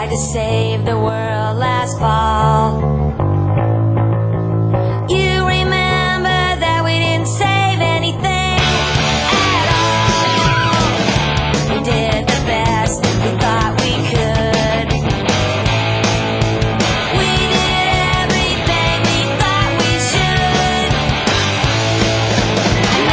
tried to save the world last fall. You remember that we didn't save anything at all. We did the best we thought we could. We did everything we thought we should. And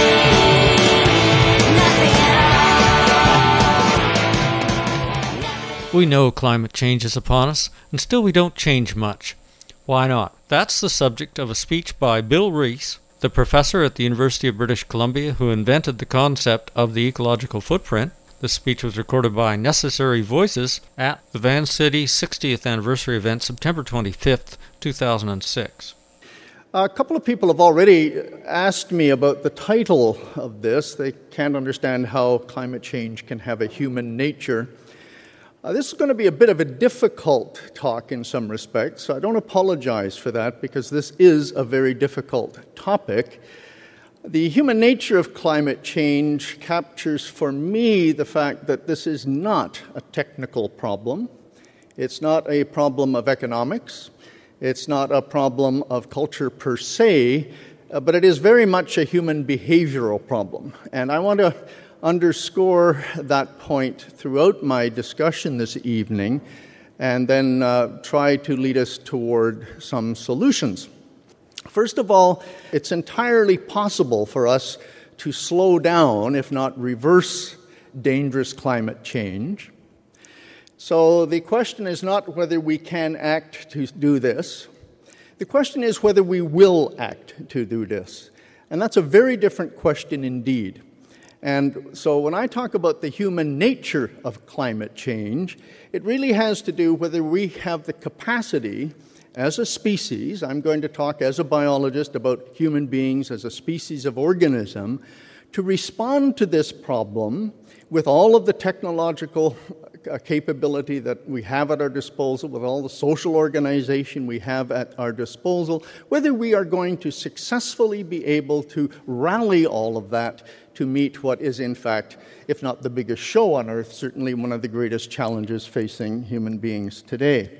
nothing at all. We know climate change is upon us, and still we don't change much. Why not? That's the subject of a speech by Bill Rees, the professor at the University of British Columbia who invented the concept of the ecological footprint. This speech was recorded by Necessary Voices at the Vancity 60th anniversary event, September 25th, 2006. A couple of people have already asked me about the title of this. They can't understand how climate change can have a human nature. This is going to be a bit of a difficult talk in some respects, so I don't apologize for that because this is a very difficult topic. The human nature of climate change captures for me the fact that this is not a technical problem. It's not a problem of economics. It's not a problem of culture per se, but it is very much a human behavioral problem. And I want to underscore that point throughout my discussion this evening and then try to lead us toward some solutions. First of all, it's entirely possible for us to slow down, if not reverse, dangerous climate change. So the question is not whether we can act to do this. The question is whether we will act to do this. And that's a very different question indeed. And so when I talk about the human nature of climate change, it really has to do whether we have the capacity as a species. I'm going to talk as a biologist about human beings as a species of organism to respond to this problem with all of the technological capability that we have at our disposal, with all the social organization we have at our disposal, whether we are going to successfully be able to rally all of that to meet what is, in fact, if not the biggest show on Earth, certainly one of the greatest challenges facing human beings today.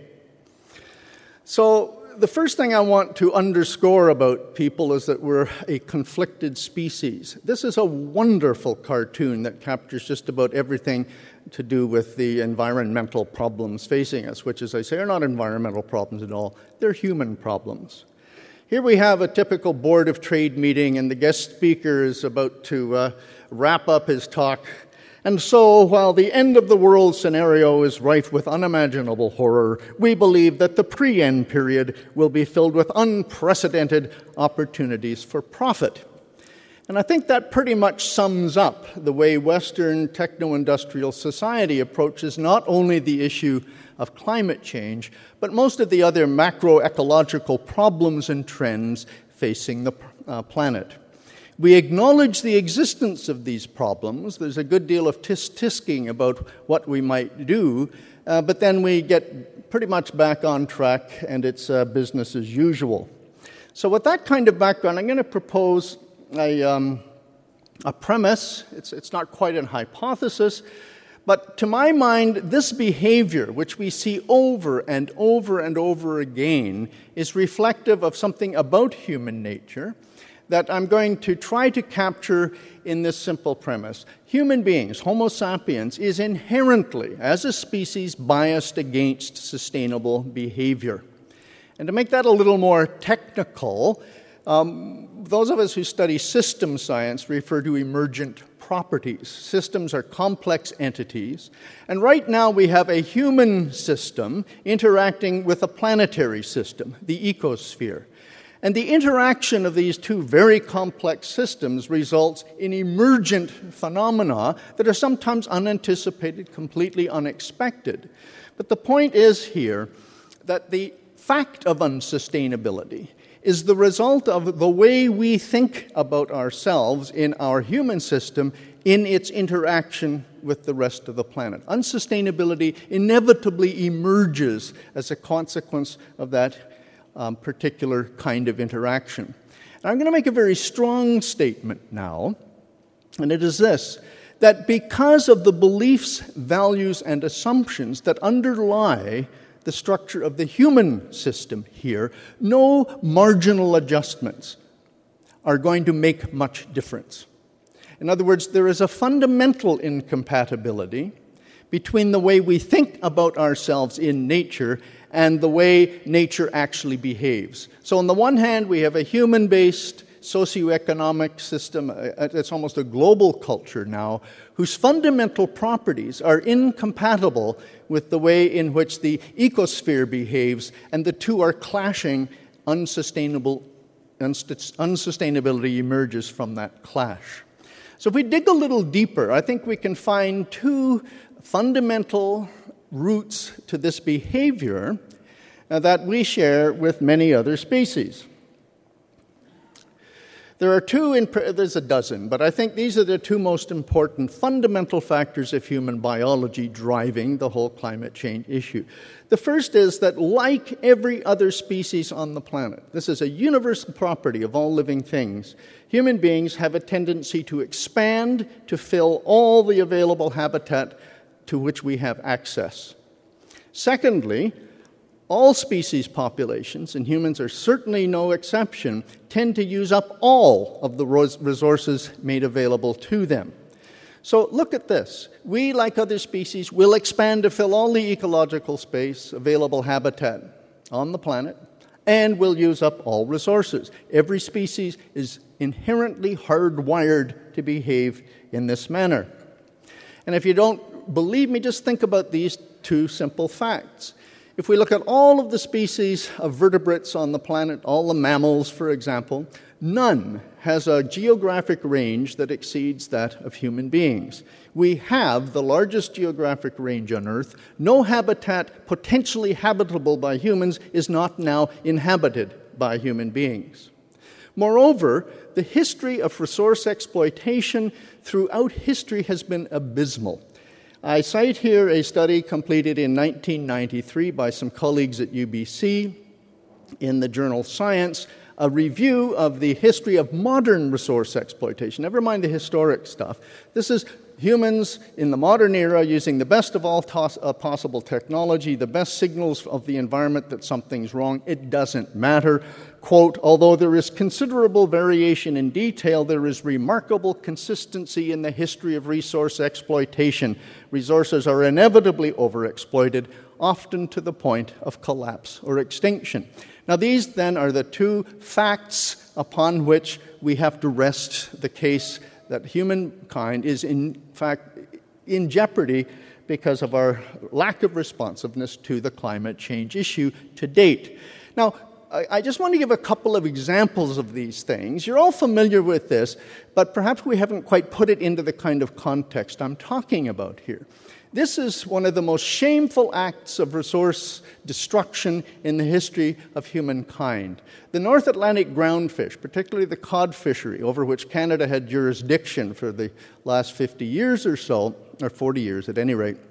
So the first thing I want to underscore about people is that we're a conflicted species. This is a wonderful cartoon that captures just about everything to do with the environmental problems facing us, which, as I say, are not environmental problems at all. They're human problems. Here we have a typical Board of Trade meeting, and the guest speaker is about to wrap up his talk. And so, while the end-of-the-world scenario is rife with unimaginable horror, we believe that the pre-end period will be filled with unprecedented opportunities for profit. And I think that pretty much sums up the way Western techno-industrial society approaches not only the issue of climate change, but most of the other macroecological problems and trends facing the planet. We acknowledge the existence of these problems. There's a good deal of tisk-tisking about what we might do, but then we get pretty much back on track, and it's business as usual. So with that kind of background, I'm going to propose a premise. It's not quite an hypothesis, but to my mind, this behavior, which we see over and over and over again, is reflective of something about human nature that I'm going to try to capture in this simple premise. Human beings, Homo sapiens, is inherently, as a species, biased against sustainable behavior. And to make that a little more technical, those of us who study system science refer to emergent properties. Systems are complex entities, and right now we have a human system interacting with a planetary system, the ecosphere. And the interaction of these two very complex systems results in emergent phenomena that are sometimes unanticipated, completely unexpected. But the point is here that the fact of unsustainability is the result of the way we think about ourselves in our human system in its interaction with the rest of the planet. Unsustainability inevitably emerges as a consequence of that particular kind of interaction. And I'm going to make a very strong statement now, and it is this, that because of the beliefs, values, and assumptions that underlie the structure of the human system here, no marginal adjustments are going to make much difference. In other words, there is a fundamental incompatibility between the way we think about ourselves in nature and the way nature actually behaves. So on the one hand, we have a human-based socioeconomic system, it's almost a global culture now, whose fundamental properties are incompatible with the way in which the ecosphere behaves, and the two are clashing. Unsustainability emerges from that clash. So if we dig a little deeper, I think we can find two fundamental roots to this behavior that we share with many other species. There are there's a dozen, but I think these are the two most important fundamental factors of human biology driving the whole climate change issue. The first is that, like every other species on the planet, this is a universal property of all living things, human beings have a tendency to expand to fill all the available habitat to which we have access. Secondly, all species populations, and humans are certainly no exception, tend to use up all of the resources made available to them. So look at this. We, like other species, will expand to fill all the ecological space, available habitat on the planet, and will use up all resources. Every species is inherently hardwired to behave in this manner. And if you don't believe me, just think about these two simple facts. If we look at all of the species of vertebrates on the planet, all the mammals, for example, none has a geographic range that exceeds that of human beings. We have the largest geographic range on Earth. No habitat potentially habitable by humans is not now inhabited by human beings. Moreover, the history of resource exploitation throughout history has been abysmal. I cite here a study completed in 1993 by some colleagues at UBC in the journal Science, a review of the history of modern resource exploitation. Never mind the historic stuff. This is humans in the modern era using the best of all possible technology, the best signals of the environment that something's wrong. It doesn't matter. Quote, although there is considerable variation in detail, there is remarkable consistency in the history of resource exploitation. Resources are inevitably overexploited, often to the point of collapse or extinction. Now, these then are the two facts upon which we have to rest the case that humankind is, in fact, in jeopardy because of our lack of responsiveness to the climate change issue to date. Now, I just want to give a couple of examples of these things. You're all familiar with this, but perhaps we haven't quite put it into the kind of context I'm talking about here. This is one of the most shameful acts of resource destruction in the history of humankind. The North Atlantic groundfish, particularly the cod fishery, over which Canada had jurisdiction for the last 50 years or so, or 40 years at any rate,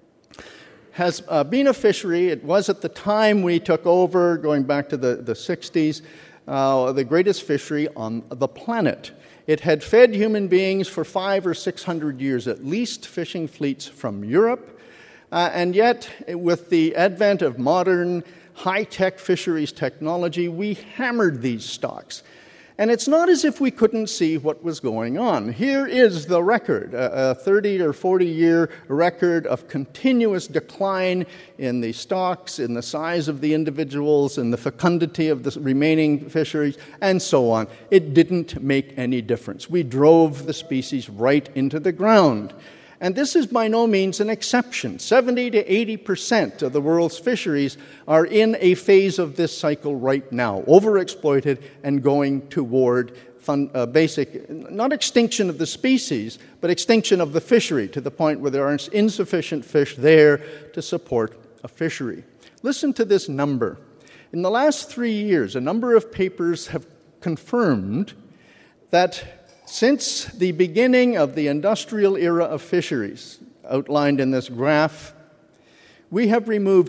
has been a fishery. It was at the time we took over, going back to the 60s, the greatest fishery on the planet. It had fed human beings for 500 or 600 years, at least, fishing fleets from Europe. And yet, with the advent of modern, high-tech fisheries technology, we hammered these stocks. And it's not as if we couldn't see what was going on. Here is the record, a 30 or 40-year record of continuous decline in the stocks, in the size of the individuals, in the fecundity of the remaining fisheries, and so on. It didn't make any difference. We drove the species right into the ground. And this is by no means an exception. 70 to 80% of the world's fisheries are in a phase of this cycle right now, overexploited and going toward basic, not extinction of the species, but extinction of the fishery, to the point where there are insufficient fish there to support a fishery. Listen to this number. In the last 3 years, a number of papers have confirmed that since the beginning of the industrial era of fisheries, outlined in this graph, we have removed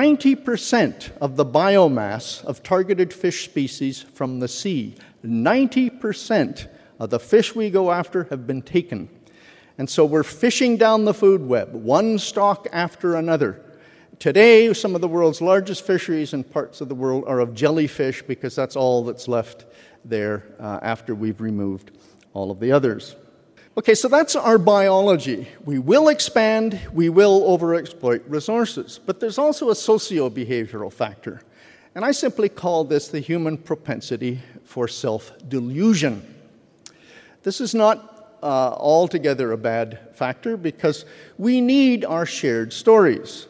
90% of the biomass of targeted fish species from the sea. 90% of the fish we go after have been taken. And so we're fishing down the food web, one stock after another. Today, some of the world's largest fisheries in parts of the world are of jellyfish because that's all that's left there after we've removed all of the others. Okay, so that's our biology. We will expand, we will overexploit resources. But there's also a socio-behavioral factor. And I simply call this the human propensity for self-delusion. This is not altogether a bad factor because we need our shared stories.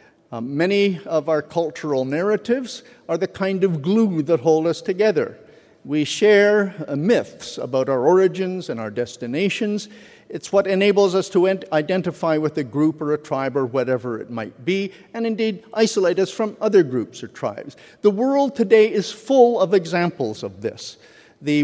Many of our cultural narratives are the kind of glue that hold us together. We share myths about our origins and our destinations. It's what enables us to identify with a group or a tribe or whatever it might be, and indeed isolate us from other groups or tribes. The world today is full of examples of this. The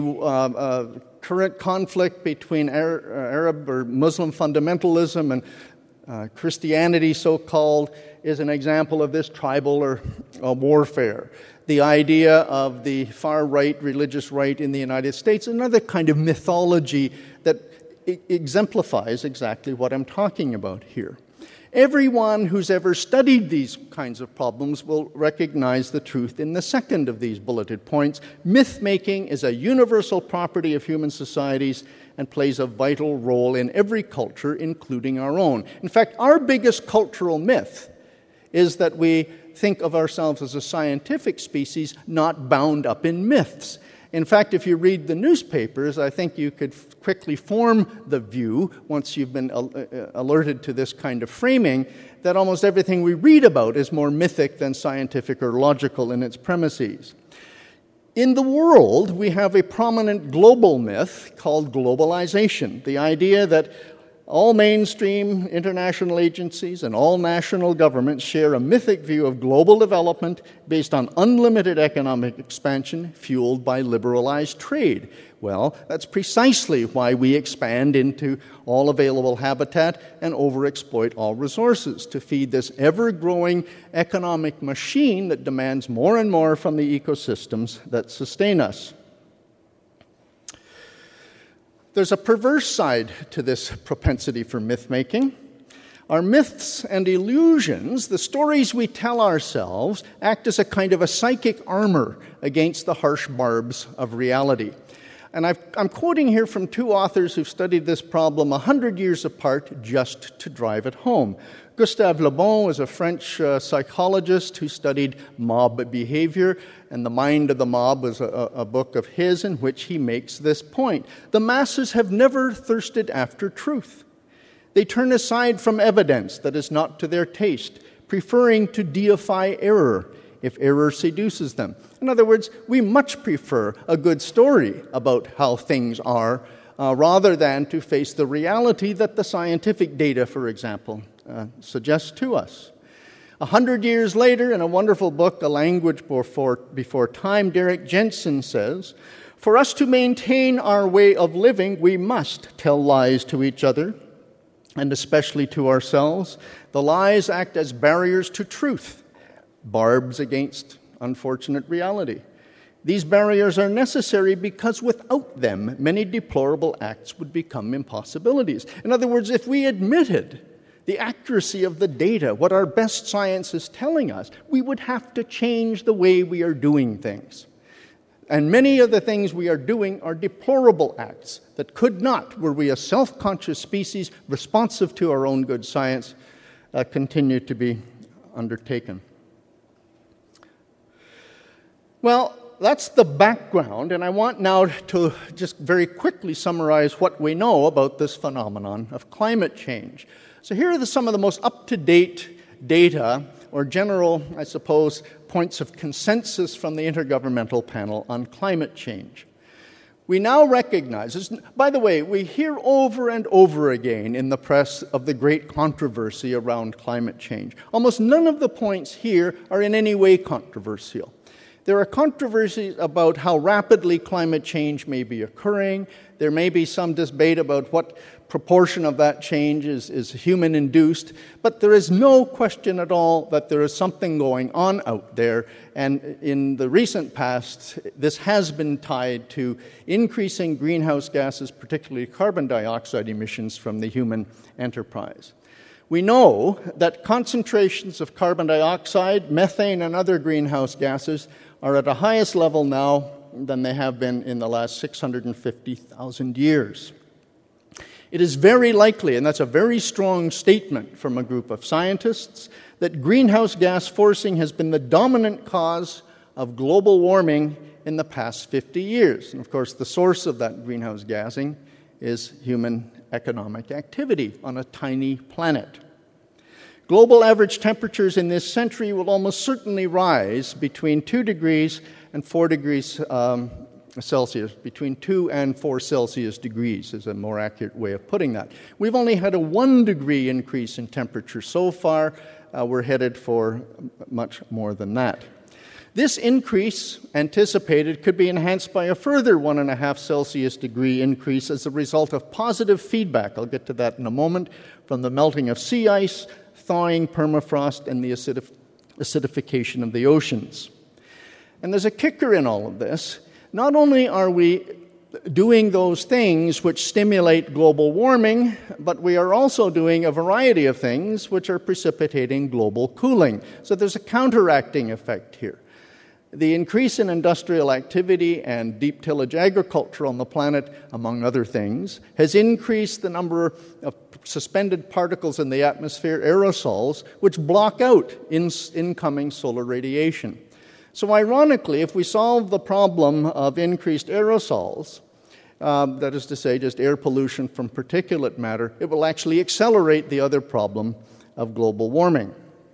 current conflict between Arab or Muslim fundamentalism and Christianity, so-called, is an example of this tribal or warfare. The idea of the far-right religious right in the United States, another kind of mythology that exemplifies exactly what I'm talking about here. Everyone who's ever studied these kinds of problems will recognize the truth in the second of these bulleted points. Myth-making is a universal property of human societies and plays a vital role in every culture, including our own. In fact, our biggest cultural myth is that we think of ourselves as a scientific species not bound up in myths. In fact, if you read the newspapers, I think you could quickly form the view, once you've been alerted to this kind of framing, that almost everything we read about is more mythic than scientific or logical in its premises. In the world, we have a prominent global myth called globalization, the idea that all mainstream international agencies and all national governments share a mythic view of global development based on unlimited economic expansion fueled by liberalized trade. Well, that's precisely why we expand into all available habitat and overexploit all resources to feed this ever-growing economic machine that demands more and more from the ecosystems that sustain us. There's a perverse side to this propensity for myth-making. Our myths and illusions, the stories we tell ourselves, act as a kind of a psychic armor against the harsh barbs of reality. And I'm quoting here from two authors who've studied this problem 100 years apart just to drive it home. Gustave Le Bon is a French psychologist who studied mob behavior, and The Mind of the Mob was a book of his in which he makes this point. The masses have never thirsted after truth. They turn aside from evidence that is not to their taste, preferring to deify error if error seduces them. In other words, we much prefer a good story about how things are rather than to face the reality that the scientific data, for example, suggests to us. 100 years later, in a wonderful book, A Language Before Time, Derek Jensen says, "For us to maintain our way of living, we must tell lies to each other, and especially to ourselves. The lies act as barriers to truth, barbs against unfortunate reality. These barriers are necessary because without them, many deplorable acts would become impossibilities." In other words, if we admitted the accuracy of the data, what our best science is telling us, we would have to change the way we are doing things. And many of the things we are doing are deplorable acts that could not, were we a self-conscious species responsive to our own good science, continue to be undertaken. Well, that's the background, and I want now to just very quickly summarize what we know about this phenomenon of climate change. So here are some of the most up-to-date data, or general, I suppose, points of consensus from the Intergovernmental Panel on Climate Change. We now recognize, by the way, we hear over and over again in the press of the great controversy around climate change. Almost none of the points here are in any way controversial. There are controversies about how rapidly climate change may be occurring. There may be some debate about what proportion of that change is human-induced, but there is no question at all that there is something going on out there, and in the recent past, this has been tied to increasing greenhouse gases, particularly carbon dioxide emissions from the human enterprise. We know that concentrations of carbon dioxide, methane, and other greenhouse gases are at a highest level now than they have been in the last 650,000 years. It is very likely, and that's a very strong statement from a group of scientists, that greenhouse gas forcing has been the dominant cause of global warming in the past 50 years. And of course, the source of that greenhouse gassing is human economic activity on a tiny planet. Global average temperatures in this century will almost certainly rise between 2 degrees and 4 degrees Celsius, between 2 and 4 Celsius degrees is a more accurate way of putting that. We've only had a 1 degree increase in temperature so far. We're headed for much more than that. This increase, anticipated, could be enhanced by a further 1.5 Celsius degree increase as a result of positive feedback, I'll get to that in a moment, from the melting of sea ice, thawing permafrost, and the acidification of the oceans. And there's a kicker in all of this. Not only are we doing those things which stimulate global warming, but we are also doing a variety of things which are precipitating global cooling. So there's a counteracting effect here. The increase in industrial activity and deep tillage agriculture on the planet, among other things, has increased the number of suspended particles in the atmosphere, aerosols, which block out incoming solar radiation. So ironically, if we solve the problem of increased aerosols, that is to say just air pollution from particulate matter, it will actually accelerate the other problem of global warming.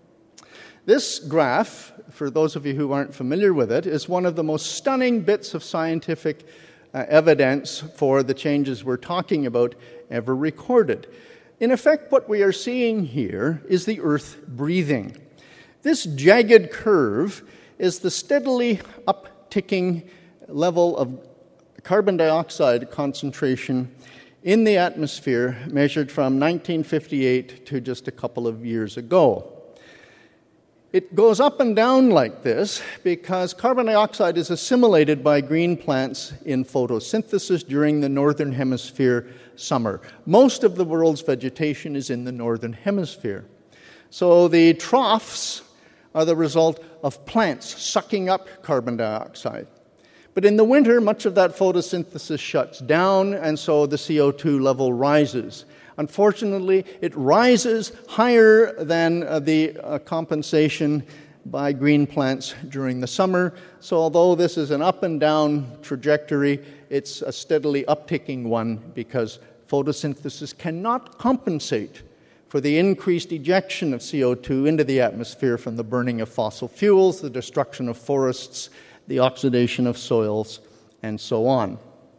This graph, for those of you who aren't familiar with it, is one of the most stunning bits of scientific evidence for the changes we're talking about ever recorded. In effect, what we are seeing here is the Earth breathing. This jagged curve is the steadily upticking level of carbon dioxide concentration in the atmosphere measured from 1958 to just a couple of years ago. It goes up and down like this because carbon dioxide is assimilated by green plants in photosynthesis during the northern hemisphere summer. Most of the world's vegetation is in the northern hemisphere. So the troughs are the result of plants sucking up carbon dioxide. But in the winter, much of that photosynthesis shuts down, and so the CO2 level rises. Unfortunately, it rises higher than the compensation by green plants during the summer. So although this is an up and down trajectory, it's a steadily upticking one because photosynthesis cannot compensate for the increased ejection of CO2 into the atmosphere from the burning of fossil fuels, the destruction of forests, the oxidation of soils, and so on.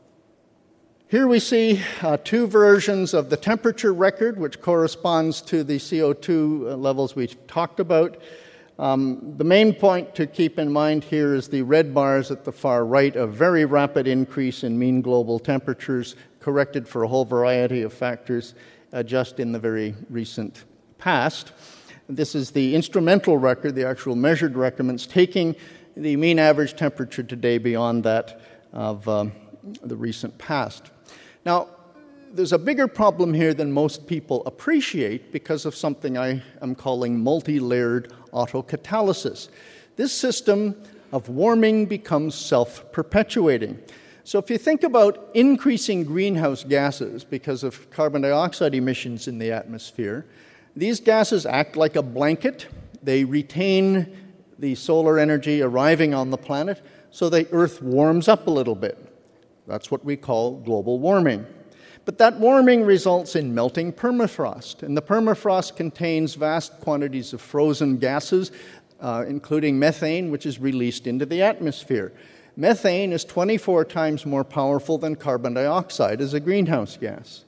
Here we see two versions of the temperature record, which corresponds to the CO2 levels we talked about. The main point to keep in mind here is the red bars at the far right, a very rapid increase in mean global temperatures, corrected for a whole variety of factors just in the very recent past. This is the instrumental record, the actual measured recordments, taking the mean average temperature today beyond that of the recent past. Now, there's a bigger problem here than most people appreciate because of something I am calling multi-layered autocatalysis. This system of warming becomes self-perpetuating. So if you think about increasing greenhouse gases because of carbon dioxide emissions in the atmosphere, these gases act like a blanket. They retain the solar energy arriving on the planet, so the Earth warms up a little bit. That's what we call global warming. But that warming results in melting permafrost, and the permafrost contains vast quantities of frozen gases, including methane, which is released into the atmosphere. Methane is 24 times more powerful than carbon dioxide as a greenhouse gas.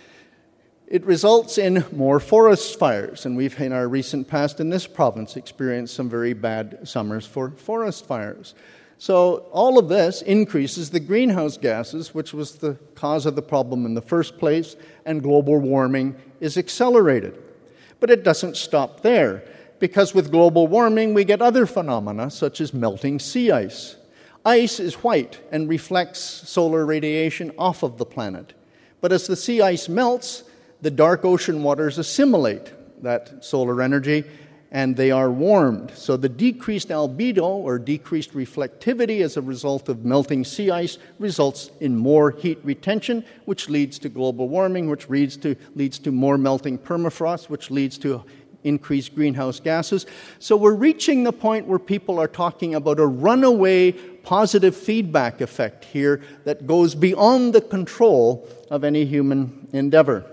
It results in more forest fires, and we've, in our recent past in this province, experienced some very bad summers for forest fires. So all of this increases the greenhouse gases, which was the cause of the problem in the first place, and global warming is accelerated. But it doesn't stop there, because with global warming we get other phenomena such as melting sea ice. Ice is white and reflects solar radiation off of the planet. But as the sea ice melts, the dark ocean waters assimilate that solar energy and they are warmed. So the decreased albedo or decreased reflectivity as a result of melting sea ice results in more heat retention, which leads to global warming, which leads to more melting permafrost, which leads to increased greenhouse gases. So we're reaching the point where people are talking about a runaway positive feedback effect here that goes beyond the control of any human endeavor.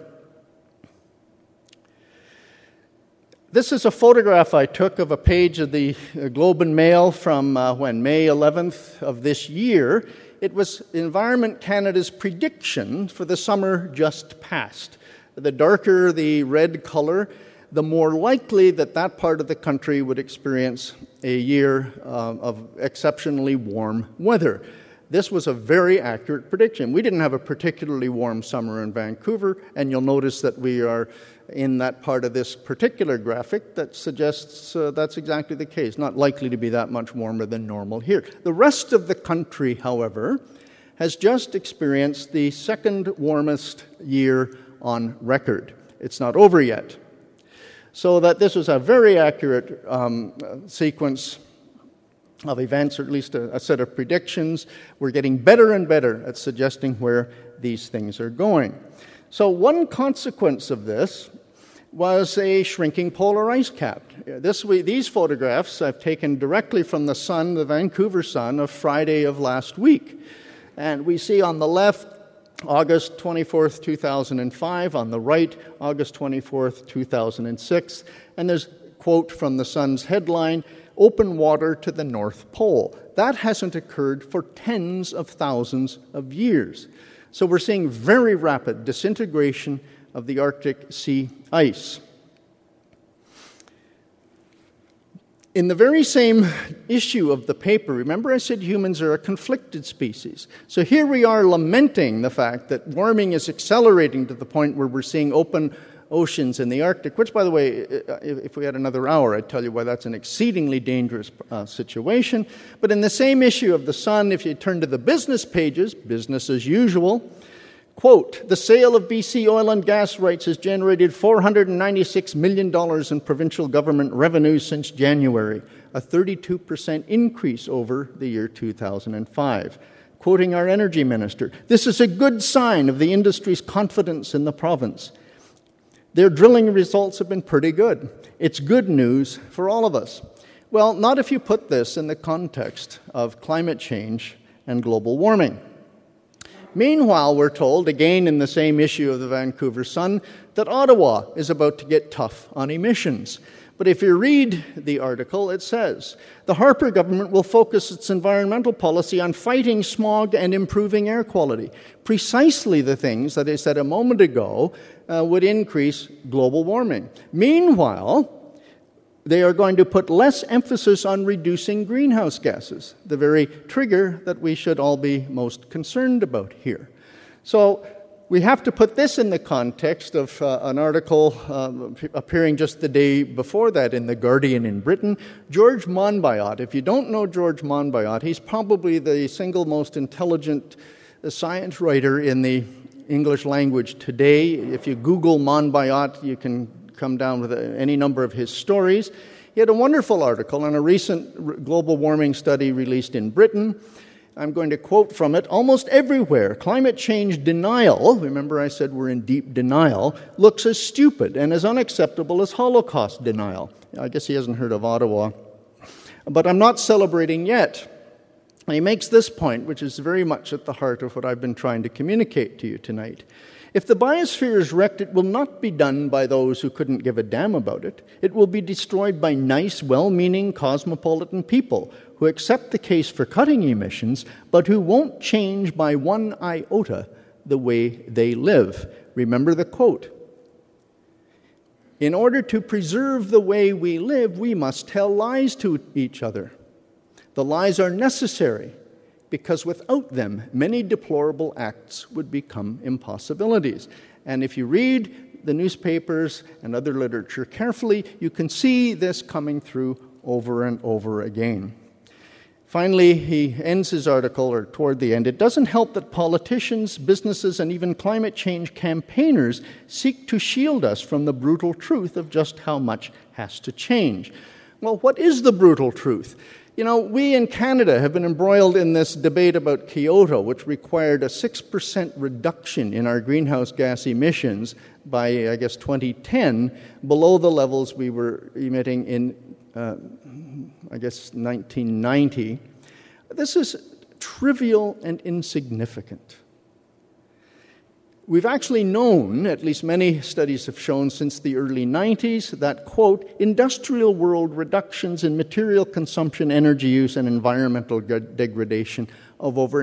This is a photograph I took of a page of the Globe and Mail from May 11th of this year. It was Environment Canada's prediction for the summer just past. The darker the red color, the more likely that that part of the country would experience a year of exceptionally warm weather. This was a very accurate prediction. We didn't have a particularly warm summer in Vancouver, and you'll notice that we are in that part of this particular graphic that suggests that's exactly the case. Not likely to be that much warmer than normal here. The rest of the country, however, has just experienced the second warmest year on record. It's not over yet. So that this was a very accurate sequence of events, or at least a set of predictions. We're getting better and better at suggesting where these things are going. So one consequence of this was a shrinking polar ice cap. These photographs I've taken directly from the Sun, the Vancouver Sun, of Friday of last week. And we see on the left, August 24th, 2005. On the right, August 24th, 2006. And there's a quote from the Sun's headline, "Open water to the North Pole." That hasn't occurred for tens of thousands of years. So we're seeing very rapid disintegration of the Arctic sea ice. In the very same issue of the paper, remember I said humans are a conflicted species. So here we are lamenting the fact that warming is accelerating to the point where we're seeing open oceans in the Arctic, which, by the way, if we had another hour, I'd tell you why that's an exceedingly dangerous situation. But in the same issue of the Sun, if you turn to the business pages, business as usual, quote, "The sale of BC oil and gas rights has generated $496 million in provincial government revenues since January, a 32% increase over the year 2005. Quoting our energy minister, "This is a good sign of the industry's confidence in the province. Their drilling results have been pretty good. It's good news for all of us." Well, not if you put this in the context of climate change and global warming. Meanwhile, we're told, again in the same issue of the Vancouver Sun, that Ottawa is about to get tough on emissions. But if you read the article, it says, "The Harper government will focus its environmental policy on fighting smog and improving air quality." Precisely the things that I said a moment ago would increase global warming. Meanwhile, they are going to put less emphasis on reducing greenhouse gases, the very trigger that we should all be most concerned about here. So we have to put this in the context of an article appearing just the day before that in The Guardian in Britain. George Monbiot, if you don't know George Monbiot, he's probably the single most intelligent science writer in the English language today. If you Google Monbiot, you can come down with any number of his stories. He had a wonderful article on a recent global warming study released in Britain. I'm going to quote from it. "Almost everywhere, climate change denial," remember I said we're in deep denial, "looks as stupid and as unacceptable as Holocaust denial." I guess he hasn't heard of Ottawa. "But I'm not celebrating yet." And he makes this point, which is very much at the heart of what I've been trying to communicate to you tonight. "If the biosphere is wrecked, it will not be done by those who couldn't give a damn about it. It will be destroyed by nice, well-meaning, cosmopolitan people who accept the case for cutting emissions, but who won't change by one iota the way they live." Remember the quote. "In order to preserve the way we live, we must tell lies to each other. The lies are necessary because without them, many deplorable acts would become impossibilities. And if you read the newspapers and other literature carefully, you can see this coming through over and over again. Finally, he ends his article, or toward the end, it doesn't help that politicians, businesses, and even climate change campaigners seek to shield us from the brutal truth of just how much has to change. Well, what is the brutal truth? You know, we in Canada have been embroiled in this debate about Kyoto, which required a 6% reduction in our greenhouse gas emissions by, 2010, below the levels we were emitting in 1990. This is trivial and insignificant. We've actually known, at least many studies have shown since the early 90s, that, quote, industrial world reductions in material consumption, energy use, and environmental degradation of over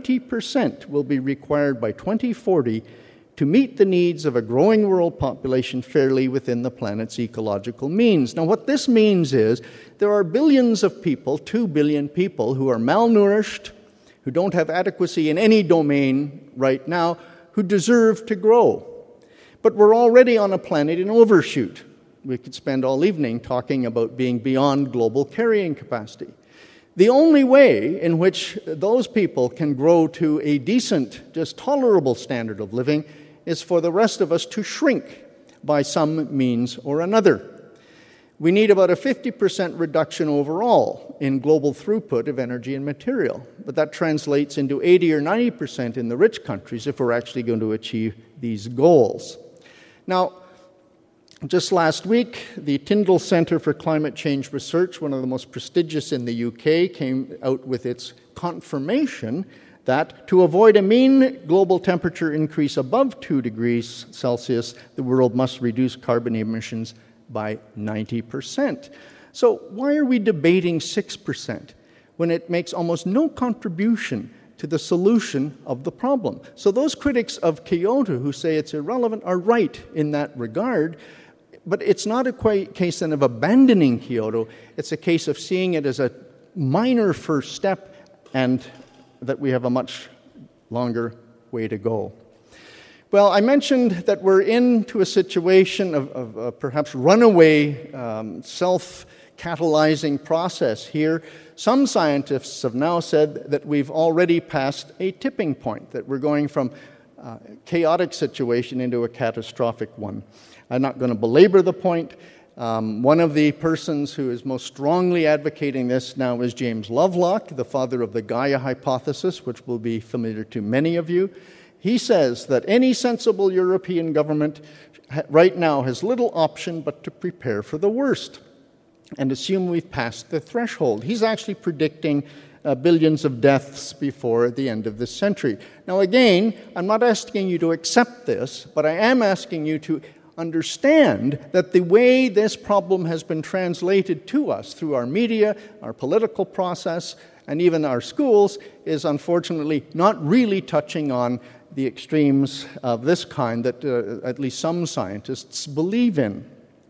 90% will be required by 2040 to meet the needs of a growing world population fairly within the planet's ecological means. Now, what this means is there are billions of people, 2 billion people, who are malnourished, who don't have adequacy in any domain right now, who deserve to grow. But we're already on a planet in overshoot. We could spend all evening talking about being beyond global carrying capacity. The only way in which those people can grow to a decent, just tolerable standard of living is for the rest of us to shrink by some means or another. We need about a 50% reduction overall in global throughput of energy and material, but that translates into 80 or 90% in the rich countries if we're actually going to achieve these goals. Now, just last week, the Tyndall Centre for Climate Change Research, one of the most prestigious in the UK, came out with its confirmation that to avoid a mean global temperature increase above 2 degrees Celsius, the world must reduce carbon emissions by 90%. So why are we debating 6% when it makes almost no contribution to the solution of the problem? So those critics of Kyoto who say it's irrelevant are right in that regard, but it's not a case then of abandoning Kyoto. It's a case of seeing it as a minor first step and that we have a much longer way to go. Well, I mentioned that we're into a situation of perhaps runaway self-catalyzing process here. Some scientists have now said that we've already passed a tipping point, that we're going from a chaotic situation into a catastrophic one. I'm not going to belabor the point. One of the persons who is most strongly advocating this now is James Lovelock, the father of the Gaia hypothesis, which will be familiar to many of you. He says that any sensible European government right now has little option but to prepare for the worst and assume we've passed the threshold. He's actually predicting billions of deaths before the end of this century. Now again, I'm not asking you to accept this, but I am asking you to understand that the way this problem has been translated to us through our media, our political process, and even our schools is unfortunately not really touching on the extremes of this kind that at least some scientists believe in.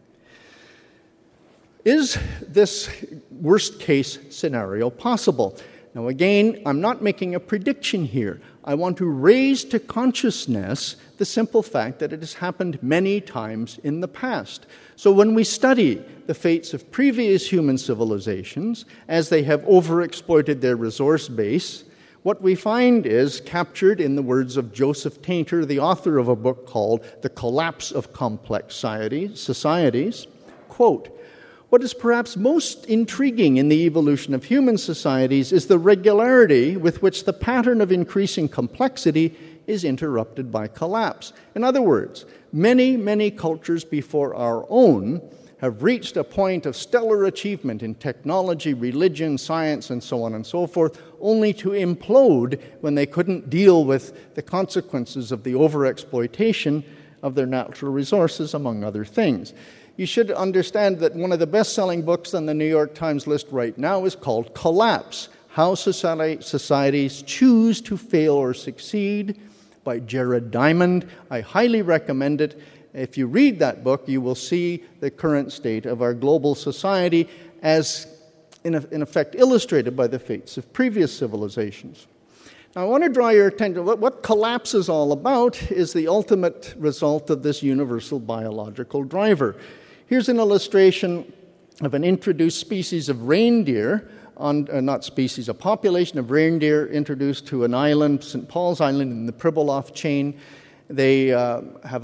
Is this worst-case scenario possible? Now again, I'm not making a prediction here. I want to raise to consciousness the simple fact that it has happened many times in the past. So when we study the fates of previous human civilizations, as they have overexploited their resource base, what we find is captured in the words of Joseph Tainter, the author of a book called The Collapse of Complex Societies, quote, "What is perhaps most intriguing in the evolution of human societies is the regularity with which the pattern of increasing complexity is interrupted by collapse." In other words, many, many cultures before our own have reached a point of stellar achievement in technology, religion, science, and so on and so forth, only to implode when they couldn't deal with the consequences of the overexploitation of their natural resources, among other things. You should understand that one of the best-selling books on the New York Times list right now is called Collapse: How Societies Choose to Fail or Succeed by Jared Diamond. I highly recommend it. If you read that book, you will see the current state of our global society as in effect illustrated by the fates of previous civilizations. Now, I want to draw your attention. What collapse is all about is the ultimate result of this universal biological driver. Here's an illustration of an introduced species of reindeer, a population of reindeer introduced to an island, St. Paul's Island in the Pribilof chain. They have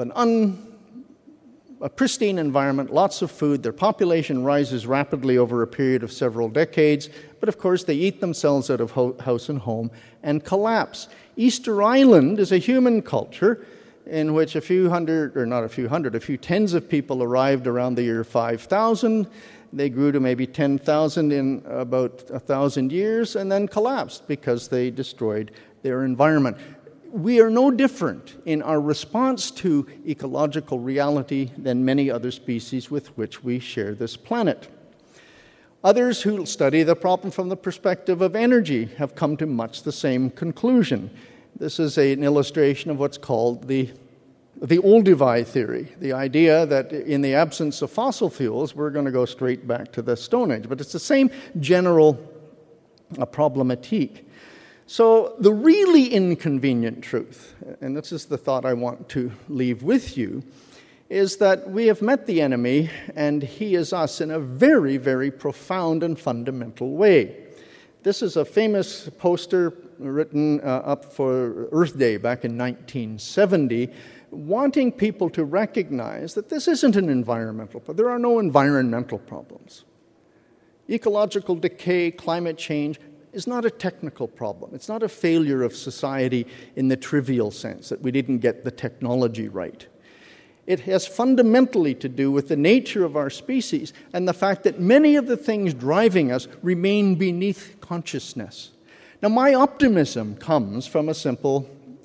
a pristine environment, lots of food. Their population rises rapidly over a period of several decades, but of course they eat themselves out of house and home and collapse. Easter Island is a human culture in which a few tens of people arrived around the year 5000. They grew to maybe 10,000 in about 1,000 years and then collapsed because they destroyed their environment. We are no different in our response to ecological reality than many other species with which we share this planet. Others who study the problem from the perspective of energy have come to much the same conclusion. This is an illustration of what's called the Olduvai theory, the idea that in the absence of fossil fuels, we're going to go straight back to the Stone Age. But it's the same general problematique. So the really inconvenient truth, and this is the thought I want to leave with you, is that we have met the enemy, and he is us in a very, very profound and fundamental way. This is a famous poster written up for Earth Day back in 1970, wanting people to recognize that this isn't an environmental problem. There are no environmental problems. Ecological decay, climate change, is not a technical problem. It's not a failure of society in the trivial sense that we didn't get the technology right. It has fundamentally to do with the nature of our species and the fact that many of the things driving us remain beneath consciousness. Now, my optimism comes from a simple,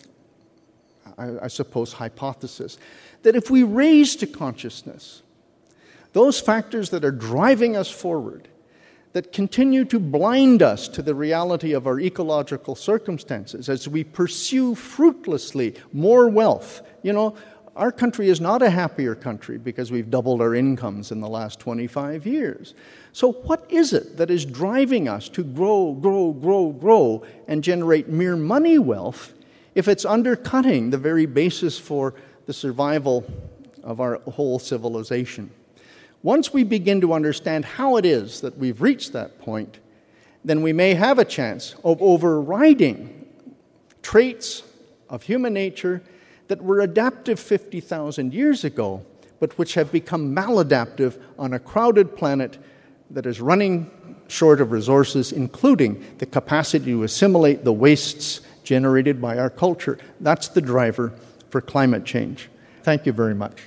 I suppose, hypothesis that if we raise to consciousness those factors that are driving us forward, that continue to blind us to the reality of our ecological circumstances as we pursue fruitlessly more wealth. You know, our country is not a happier country because we've doubled our incomes in the last 25 years. So what is it that is driving us to grow, and generate mere money wealth if it's undercutting the very basis for the survival of our whole civilization? Once we begin to understand how it is that we've reached that point, then we may have a chance of overriding traits of human nature that were adaptive 50,000 years ago, but which have become maladaptive on a crowded planet that is running short of resources, including the capacity to assimilate the wastes generated by our culture. That's the driver for climate change. Thank you very much.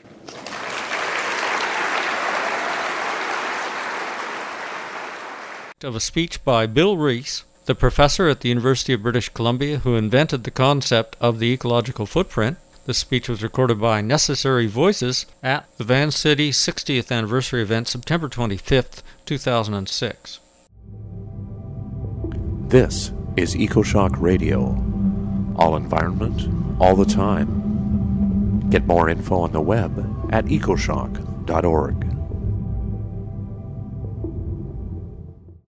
Of a speech by Bill Rees, the professor at the University of British Columbia who invented the concept of the ecological footprint. This speech was recorded by Necessary Voices at the Vancity 60th anniversary event, September 25th, 2006. This is EcoShock Radio. All environment, all the time. Get more info on the web at ecoshock.org.